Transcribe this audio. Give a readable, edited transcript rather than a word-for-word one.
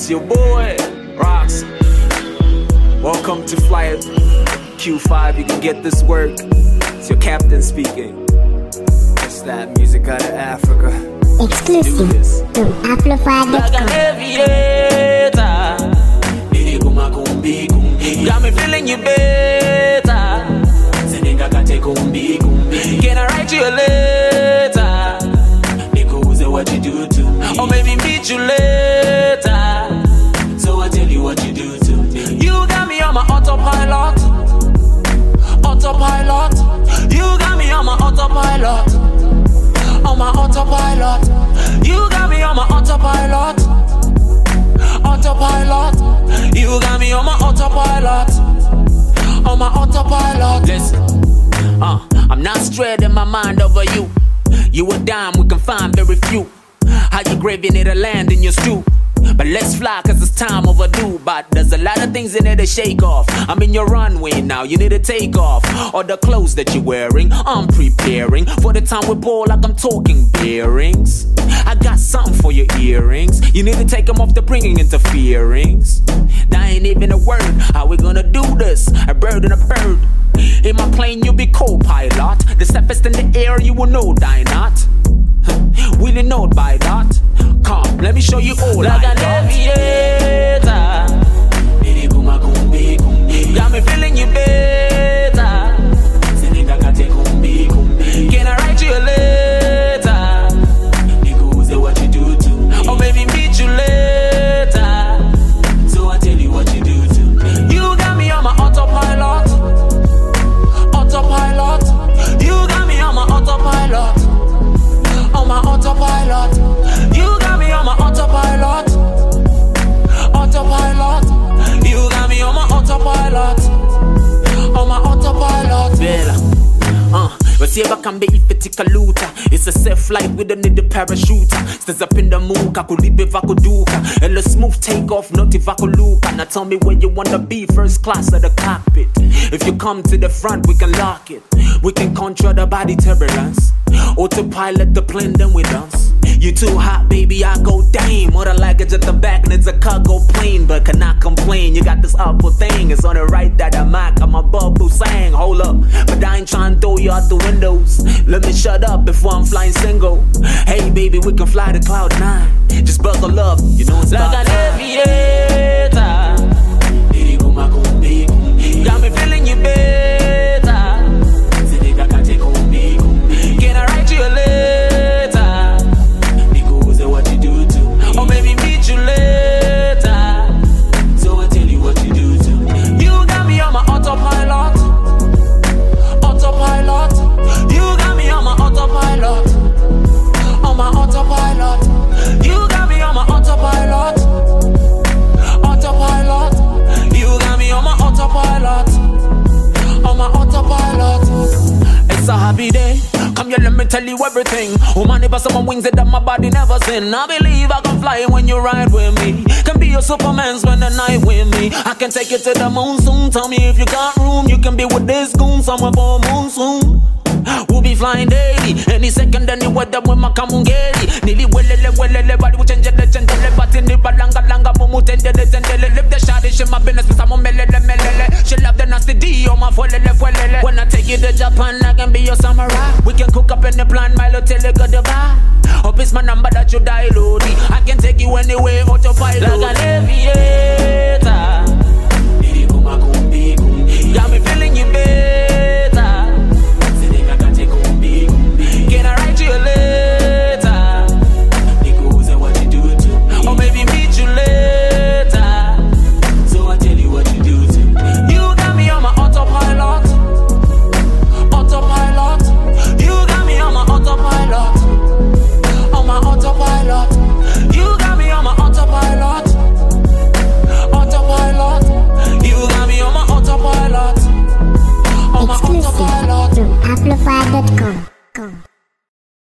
It's your boy, Rox. Welcome to Flight Q5. You can get this work. It's your captain speaking. It's that music out of Africa. Exclusive to Amplify.com. Got me feeling you better. Can I write you a letter? What you do to me, or maybe meet you later. So I tell you what you do to me. You got me on my autopilot. Autopilot. You got me on my autopilot. On my autopilot. You got me on my autopilot. Autopilot. You got me on my autopilot. On my autopilot. Listen, I'm not straight in my mind over you. You a dime, we can find very few. How you gravy need to land in your stew. But let's fly cause it's time overdue. But there's a lot of things in there to shake off. I'm in your runway now, you need to take off. Or the clothes that you're wearing, I'm preparing for the time we ball like I'm talking bearings. I got something for your earrings. You need to take them off, the bringing interference. That ain't even a word, how we gonna do this? A bird and a bird. In my plane you'll be co-pilot. The safest in the air you will know, die not. Will you know by that? Come, let me show you all like an aviator. Got me feeling you better. Can I write you a letter? What you do to me, or maybe meet you later. So I tell you what you do to me. You got me on my autopilot. Autopilot. You got me on my autopilot. On my autopilot. You got me on my autopilot. Autopilot. You got me on my autopilot. On my autopilot. Bella. But see if I can be ifetika luta. It's a safe flight, we don't need the parachuter. Stays up in the moon, kakulibe vakuduka. And a smooth takeoff, not if luka. Now tell me where you wanna be, first class of the cockpit. If you come to the front, we can lock it. We can control the body turbulence. Autopilot the plane, then we dance. You too hot, baby, I go dame. More than luggage at the back, and it's a cargo plane. But cannot complain, you got this awful thing. It's on the right that I'm a bubble sang. Hold up, but I ain't trying to throw you out the windows. Let me shut up before I'm flying single. Hey baby, we can fly to cloud 9. Just buckle up, you know it's like an aviator. Got me feeling you better. Can I write you a letter? What you do to me, or maybe meet you later. So I tell you what you do to me. You got me on my autopilot. Autopilot. You got me on my autopilot. On my autopilot. You got me on my autopilot. Autopilot. You got me on my autopilot. On my autopilot. It's a happy day. Come here, let me tell you everything. Woman, if I saw my wings that my body never seen. I believe I can fly when you ride with me. Can be your Superman, spend the night with me. I can take you to the moon soon. Tell me if you got room. You can be with this goon somewhere for a moon soon. We'll be flying daily. Any second, any weather with my kamungeli. Nili welele, body will change the chendele. But in the balanga, mumu tendele. Live the shot, she my business, but I'm melele. She love the nasty D on my fuelele. When I take you to Japan, I can be your samurai. We can cook up in the plan, my little tell you goodbye. Hope it's my number that you dial, I can take you anywhere, autopilot. Like an aviator.